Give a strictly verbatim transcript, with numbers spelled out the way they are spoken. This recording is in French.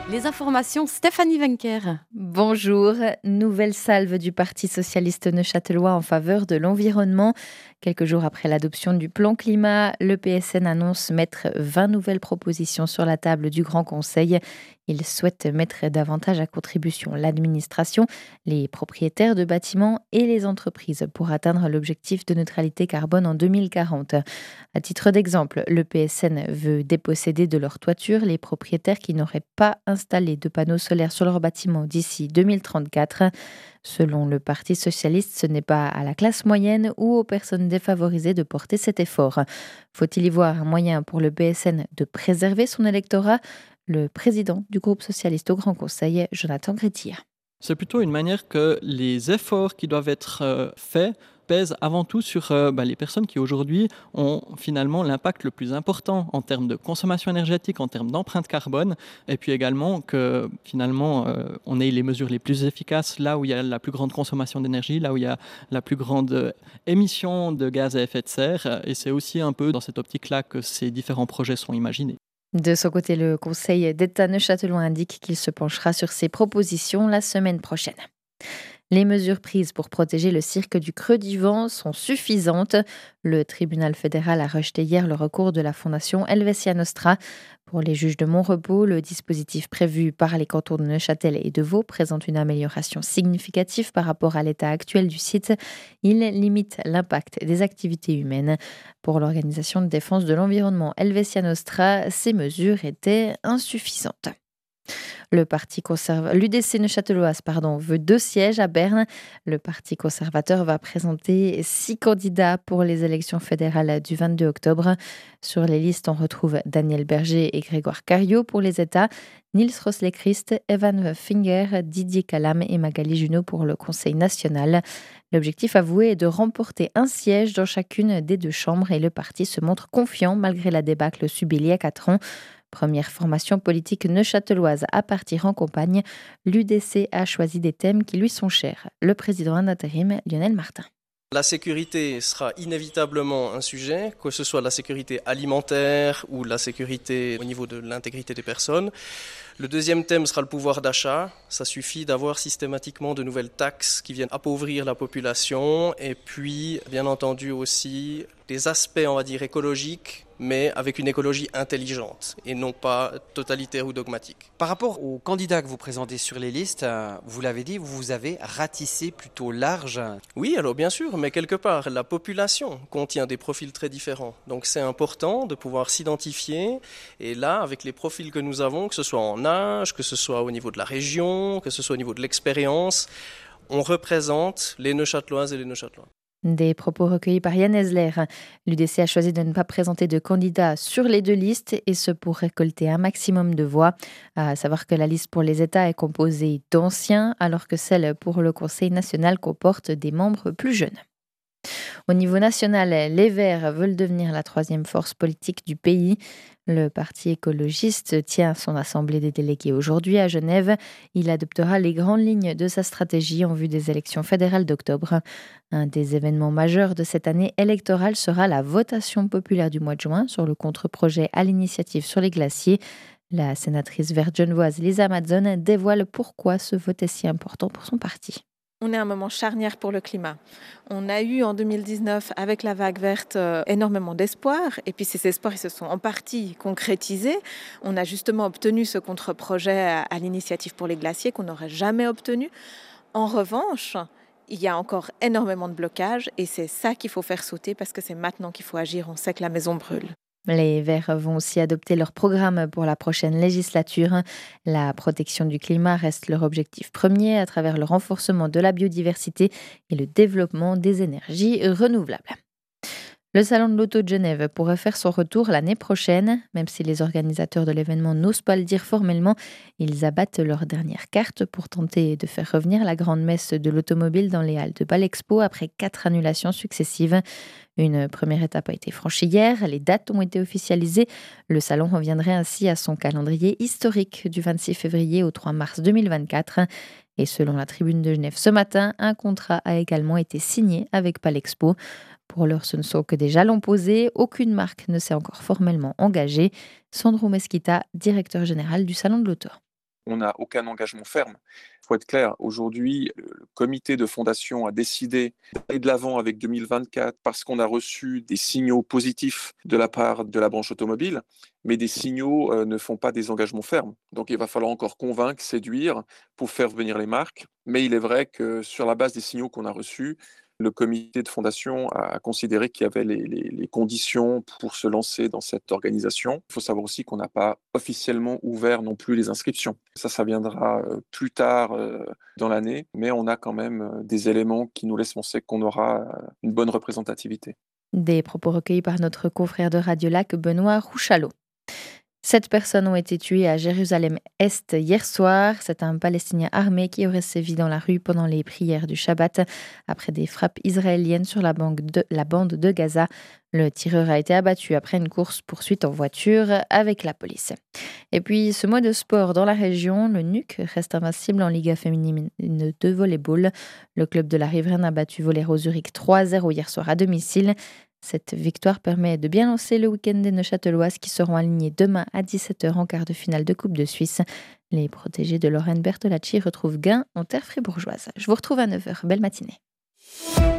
Les informations, Stéphanie Wenker. Bonjour, nouvelle salve du Parti socialiste neuchâtelois en faveur de l'environnement. Quelques jours après l'adoption du plan climat, le P S N annonce mettre vingt nouvelles propositions sur la table du Grand Conseil. Il souhaite mettre davantage à contribution l'administration, les propriétaires de bâtiments et les entreprises pour atteindre l'objectif de neutralité carbone en deux mille quarante. À titre d'exemple, le P S N veut déposséder de leur toiture les propriétaires qui n'auraient pas installé de panneaux solaires sur leur bâtiment d'ici deux mille trente-quatre. Selon le Parti socialiste, ce n'est pas à la classe moyenne ou aux personnes défavorisées de porter cet effort. Faut-il y voir un moyen pour le P S N de préserver son électorat ? Le président du groupe socialiste au Grand Conseil, Jonathan Chrétien. C'est plutôt une manière que les efforts qui doivent être euh, faits pèsent avant tout sur euh, bah, les personnes qui aujourd'hui ont finalement l'impact le plus important en termes de consommation énergétique, en termes d'empreinte carbone, et puis également que finalement euh, on ait les mesures les plus efficaces là où il y a la plus grande consommation d'énergie, là où il y a la plus grande euh, émission de gaz à effet de serre, et c'est aussi un peu dans cette optique-là que ces différents projets sont imaginés. De son côté, le Conseil d'État neuchâtelois indique qu'il se penchera sur ces propositions la semaine prochaine. Les mesures prises pour protéger le cirque du Creux du Vent sont suffisantes. Le tribunal fédéral a rejeté hier le recours de la fondation Helvetia Nostra. Pour les juges de Montrepos, le dispositif prévu par les cantons de Neuchâtel et de Vaud présente une amélioration significative par rapport à l'état actuel du site. Il limite l'impact des activités humaines. Pour l'organisation de défense de l'environnement Helvetia Nostra, ces mesures étaient insuffisantes. Le parti conservateur, l'U D C neuchâteloise pardon, veut deux sièges à Berne. Le parti conservateur va présenter six candidats pour les élections fédérales du vingt-deux octobre. Sur les listes, on retrouve Daniel Berger et Grégoire Cario pour les États, Niels Rosler-Christ, Evan Finger, Didier Calam et Magali Junot pour le Conseil national. L'objectif avoué est de remporter un siège dans chacune des deux chambres et le parti se montre confiant malgré la débâcle subie il y a quatre ans. Première formation politique neuchâteloise à partir en campagne, l'U D C a choisi des thèmes qui lui sont chers. Le président en intérim, Lionel Martin. La sécurité sera inévitablement un sujet, que ce soit la sécurité alimentaire ou la sécurité au niveau de l'intégrité des personnes. Le deuxième thème sera le pouvoir d'achat. Ça suffit d'avoir systématiquement de nouvelles taxes qui viennent appauvrir la population. Et puis, bien entendu aussi, des aspects, on va dire, écologiques, mais avec une écologie intelligente et non pas totalitaire ou dogmatique. Par rapport aux candidats que vous présentez sur les listes, vous l'avez dit, vous avez ratissé plutôt large. Oui, alors bien sûr, mais quelque part, la population contient des profils très différents. Donc c'est important de pouvoir s'identifier. Et là, avec les profils que nous avons, que ce soit en âge, que ce soit au niveau de la région, que ce soit au niveau de l'expérience, on représente les Neuchâteloises et les Neuchâtelois. Des propos recueillis par Yann Esler. L'U D C a choisi de ne pas présenter de candidats sur les deux listes et ce pour récolter un maximum de voix. À savoir que la liste pour les États est composée d'anciens alors que celle pour le Conseil national comporte des membres plus jeunes. Au niveau national, les Verts veulent devenir la troisième force politique du pays. Le parti écologiste tient son assemblée des délégués aujourd'hui à Genève. Il adoptera les grandes lignes de sa stratégie en vue des élections fédérales d'octobre. Un des événements majeurs de cette année électorale sera la votation populaire du mois de juin sur le contre-projet à l'initiative sur les glaciers. La sénatrice verte genevoise Lisa Mazzone dévoile pourquoi ce vote est si important pour son parti. On est à un moment charnière pour le climat. On a eu en deux mille dix-neuf, avec la vague verte, euh, énormément d'espoir. Et puis ces espoirs ils se sont en partie concrétisés. On a justement obtenu ce contre-projet à, à l'initiative pour les glaciers qu'on n'aurait jamais obtenu. En revanche, il y a encore énormément de blocages et c'est ça qu'il faut faire sauter parce que c'est maintenant qu'il faut agir. On sait que la maison brûle. Les Verts vont aussi adopter leur programme pour la prochaine législature. La protection du climat reste leur objectif premier à travers le renforcement de la biodiversité et le développement des énergies renouvelables. Le Salon de l'Auto de Genève pourrait faire son retour l'année prochaine. Même si les organisateurs de l'événement n'osent pas le dire formellement, ils abattent leur dernière carte pour tenter de faire revenir la grande messe de l'automobile dans les halles de Bâle-Expo après quatre annulations successives. Une première étape a été franchie hier, les dates ont été officialisées. Le salon reviendrait ainsi à son calendrier historique du vingt-six février au trois mars deux mille vingt-quatre. Et selon la Tribune de Genève ce matin, un contrat a également été signé avec Bâle-Expo. Pour l'heure, ce ne sont que des jalons posés. Aucune marque ne s'est encore formellement engagée. Sandro Mesquita, directeur général du Salon de l'Auto. on n'a aucun engagement ferme. Il faut être clair, aujourd'hui, le comité de fondation a décidé d'aller de l'avant avec deux mille vingt-quatre parce qu'on a reçu des signaux positifs de la part de la branche automobile, mais des signaux euh, ne font pas des engagements fermes. Donc il va falloir encore convaincre, séduire pour faire venir les marques. Mais il est vrai que sur la base des signaux qu'on a reçus, le comité de fondation a considéré qu'il y avait les, les, les conditions pour se lancer dans cette organisation. Il faut savoir aussi qu'on n'a pas officiellement ouvert non plus les inscriptions. Ça, ça viendra plus tard euh, dans l'année, mais on a quand même des éléments qui nous laissent penser qu'on aura une bonne représentativité. Des propos recueillis par notre confrère de Radio Lac, Benoît Rouchalot. Sept personnes ont été tuées à Jérusalem-Est hier soir. C'est un Palestinien armé qui aurait sévi dans la rue pendant les prières du Shabbat après des frappes israéliennes sur la bande de, la bande de Gaza. Le tireur a été abattu après une course-poursuite en voiture avec la police. Et puis, ce mois de sport dans la région, le N U C reste invincible en Liga féminine de volleyball. Le club de la riveraine a battu Vollero Zurich trois à zéro hier soir à domicile. Cette victoire permet de bien lancer le week-end des Neuchâteloises qui seront alignées demain à dix-sept heures en quart de finale de Coupe de Suisse. Les protégés de Lorraine Bertolacci retrouvent gain en terre fribourgeoise. Je vous retrouve à neuf heures. Belle matinée.